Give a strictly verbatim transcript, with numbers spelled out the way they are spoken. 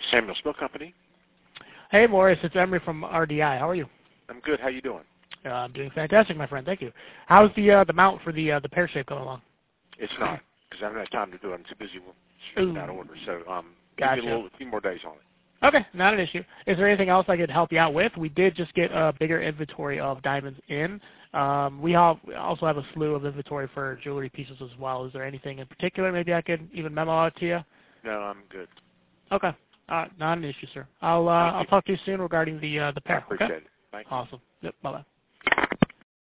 Samuel Spill Company. Hey, Morris. It's Emery from R D I. How are you? I'm good. How you doing? Uh, I'm doing fantastic, my friend. Thank you. How's the uh, the mount for the uh, the pear shape going along? It's not, because I haven't had time to do it. I'm too busy with shipping out orders. So um, Gotcha. give me a, little, a few more days on it. Okay, not an issue. Is there anything else I could help you out with? We did just get a bigger inventory of diamonds in. Um, we have, we also have a slew of inventory for jewelry pieces as well. Is there anything in particular maybe I could even memo out to you? No, I'm good. Okay, uh, not an issue, sir. I'll uh, I'll talk to you soon regarding the uh, the pair. I appreciate okay? it. Thank you. Awesome. Yep. Bye bye.